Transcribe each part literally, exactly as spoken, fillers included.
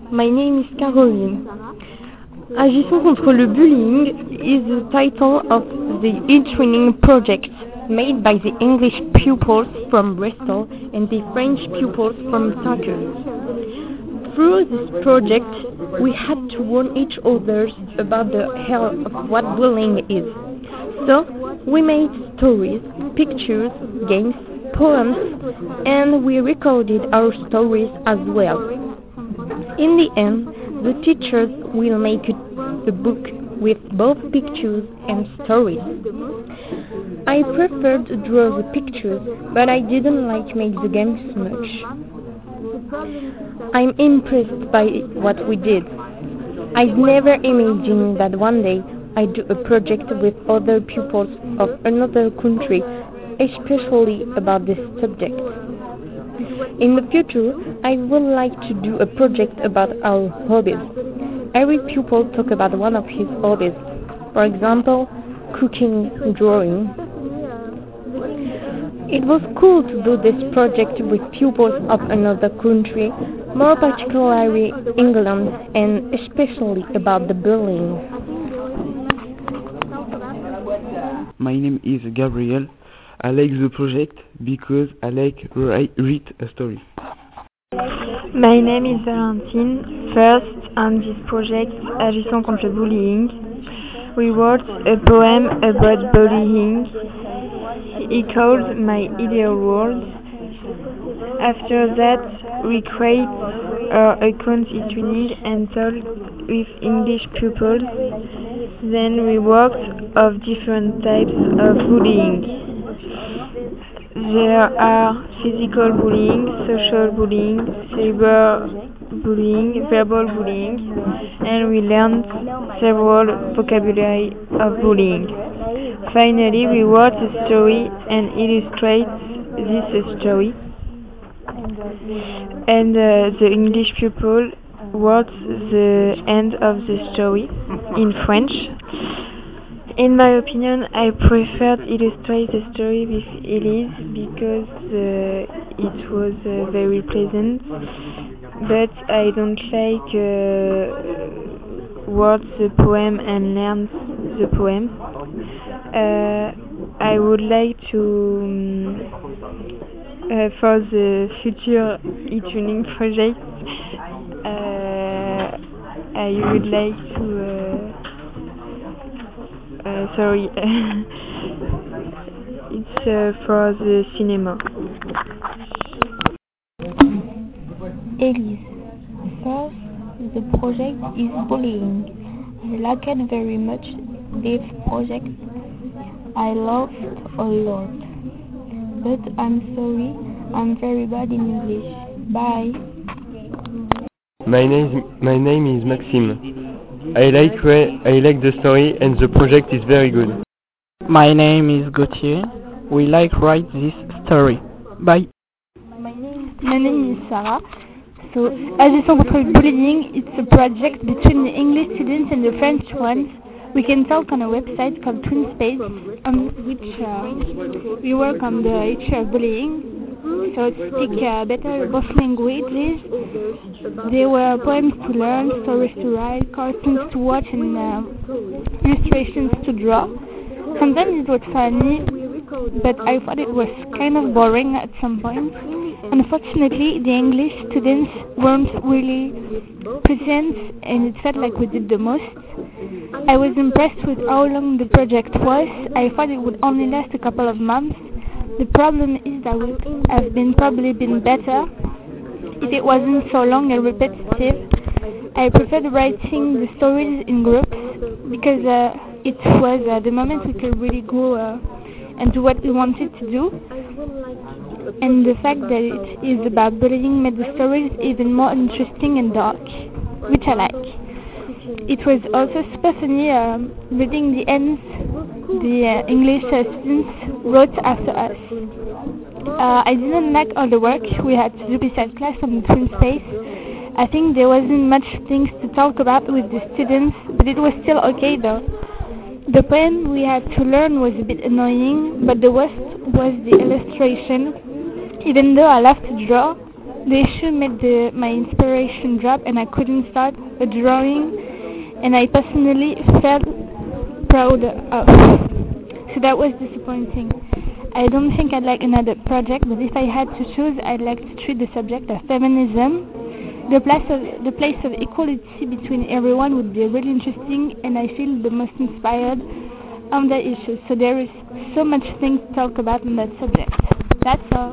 My name is Caroline. Agissons contre le bullying is the title of the e-training project made by the English pupils from Bristol and the French pupils from Sarkis. Through this project, we had to warn each other about the hell of what bullying is. So, we made stories, pictures, games, poems, and we recorded our stories as well. In the end, the teachers will make a book with both pictures and stories. I preferred to draw the pictures, but I didn't like make the games much. I'm impressed by what we did. I'd never imagined that one day I'd do a project with other pupils of another country, especially about this subject. In the future, I would like to do a project about our hobbies. Every pupil talk about one of his hobbies. For example, cooking, drawing. It was cool to do this project with pupils of another country, more particularly England, and especially about the bullying. My name is Gabriel. I like the project because I like write read a story. My name is Valentine. First, on this project, Agissons contre le bullying, we wrote a poem about bullying. He called My Ideal World. After that, we create our account e-training and talked with English pupils. Then we worked of different types of bullying. There are physical bullying, social bullying, cyber bullying, verbal bullying, and we learned several vocabulary of bullying. Finally, we wrote a story and illustrate this story. And uh, the English pupil wrote the end of the story in French. In my opinion, I preferred illustrate the story with Elise because uh, it was uh, very pleasant, but I don't like uh, write the poem and learn the poem. Uh, I would like to, um, uh, for the future e-training project, uh, I would like to uh, Uh, sorry, it's uh, for the cinema. Elise. First, the project is bullying. I liked very much this project. I laughed a lot. But I'm sorry, I'm very bad in English. Bye. My name, my name is Maxime. I like I like the story and the project is very good. My name is Gauthier. We like write this story. Bye. My name is Sarah. So, Agissons contre le bullying, it's a project between the English students and the French ones. We can talk on a website called TwinSpace, on which uh, we work on the issue of bullying. So to speak uh, better both languages. There were poems to learn, stories to write, cartoons to watch, and uh, illustrations to draw. Sometimes it was funny, but I thought it was kind of boring at some point. Unfortunately, the English students weren't really present, and it felt like we did the most. I was impressed with how long the project was. I thought it would only last a couple of months. The problem is that would have been probably been better if it wasn't so long and repetitive. I preferred writing the stories in groups because uh, it was uh, the moment we could really go uh, and do what we wanted to do. And the fact that it is about bullying made the stories even more interesting and dark, which I like. It was also super funny uh, reading the ends the uh, English uh, students wrote after us. Uh, I didn't like all the work we had to do besides class on the TwinSpace. I think there wasn't much things to talk about with the students, but it was still okay though. The poem we had to learn was a bit annoying, but the worst was the illustration. Even though I love to draw, The issue made the, my inspiration drop and I couldn't start a drawing and I personally felt proud of. So that was disappointing. I don't think I'd like another project, but if I had to choose, I'd like to treat the subject of feminism. The place of, the place of equality between everyone would be really interesting and I feel the most inspired on that issue. So there is so much things to talk about on that subject. That's all.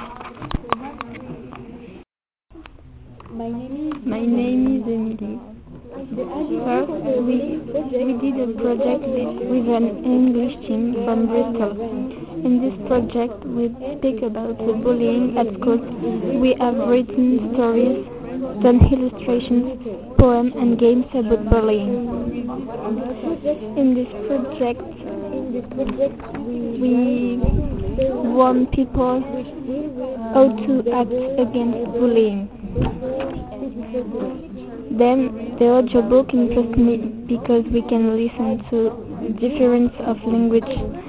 My name is My name is Emily. First, we, we did a project with, with an English team from Bristol. In this project, we speak about the bullying at school. We have written stories, done illustrations, poems, and games about bullying. In this project, we warn people how to act against bullying. Then the audiobook interests me because we can listen to difference of language.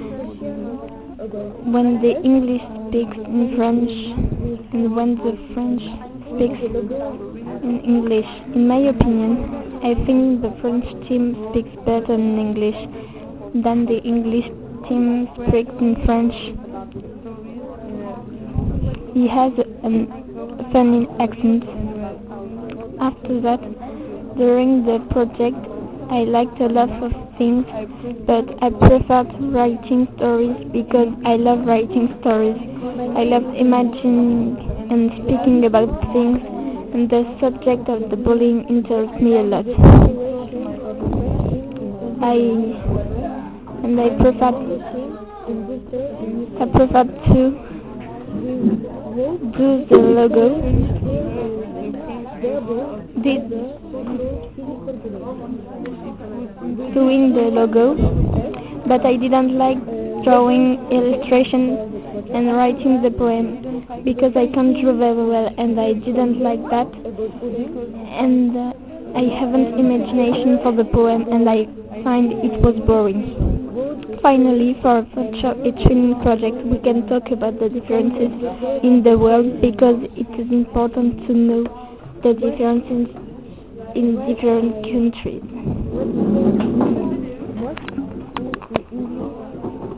When the English speaks in French and when the French speaks in English. In my opinion, I think the French team speaks better in English than the English team speaks in French. He has a funny accent. After that, during the project, I liked a lot of things, but I preferred writing stories because I love writing stories. I love imagining and speaking about things, and the subject of the bullying interests me a lot. I and I prefer I prefer to do the logo. Did doing the logo, but I didn't like drawing illustration and writing the poem because I can't draw very well and I didn't like that, and uh, I haven't imagination for the poem and I find it was boring. Finally, for a training project, we can talk about the differences in the world because it is important to know the differences in different countries.